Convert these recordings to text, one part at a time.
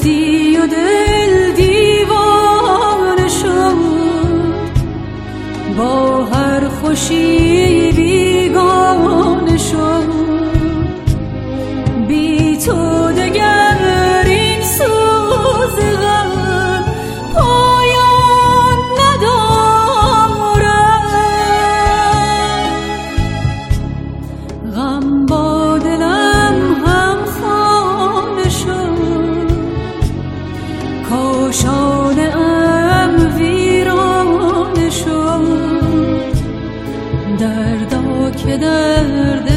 رفتی و دل دیوانه شد، با هر خوشی بیگانه شد. بی تو دگر این سوز غم پایان ندارد. غم با دلم هم خانه شد، کاشانه ام ویرانه شد. دردا که درد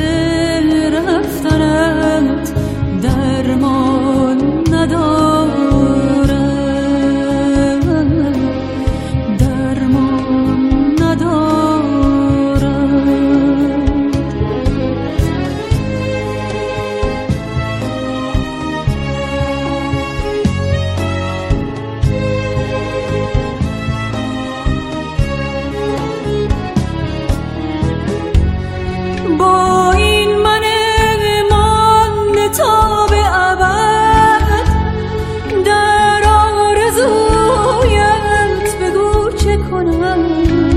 رفتنت درمان ندارد، درمان ندارد. با این من مانده تا به ابد، در آرزویت بگو چه کنم.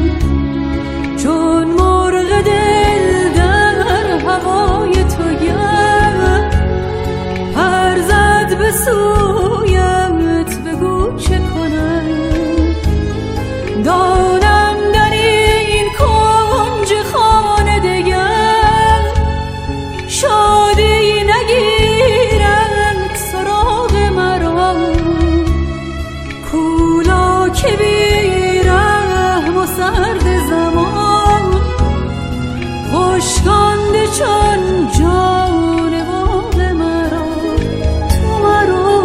چون مرغ دل در هوای تو گرد، پر زد به سویت بگو چه کنم. دانم در این کنج خانه دگر شادی نگیرد سراغ مرا. کولا که بی رحم و سرد زمان، خشکانده چون جان باغ مرا. تو مرا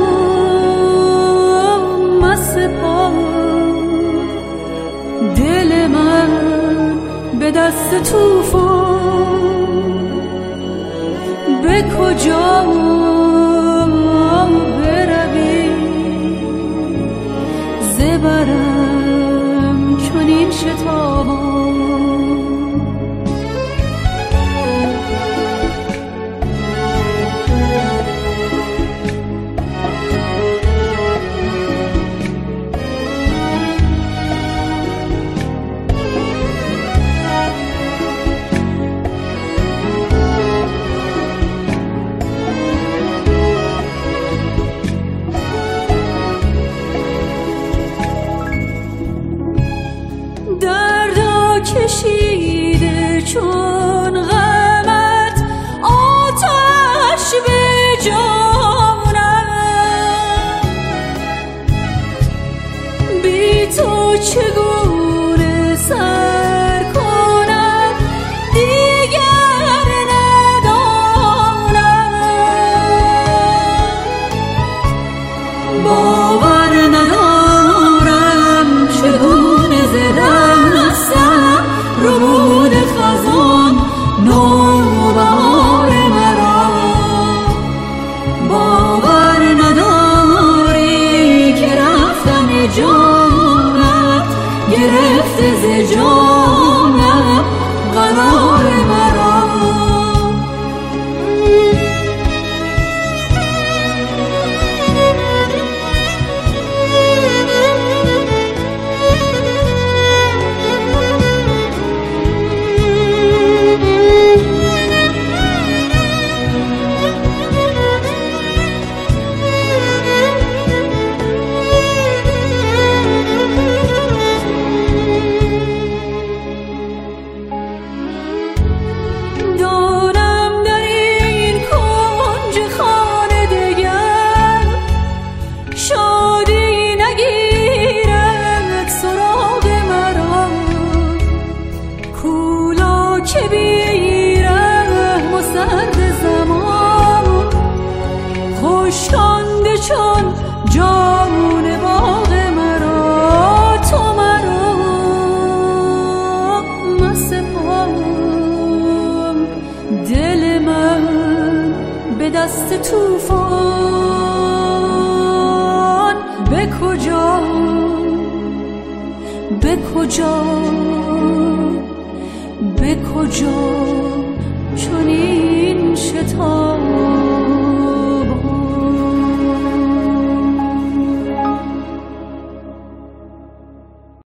مسپار، دل من به دست طوفان. به کجا بروی ز برم چنین شتابان. کشیده چون غمت آتش به جانم. بی تو چگونه سر کنم دیگر ندانم. باور ندارم چگونه زدم ربود خزان نوبهار مرا. باور نداری که رفتن جانت گرفته ز جانم قرار مرا. خشکانده چون جان باغ مرا. تو مرا مسپار، دل من به دست طوفان. به کجا به کجا به کجا چنین شتاب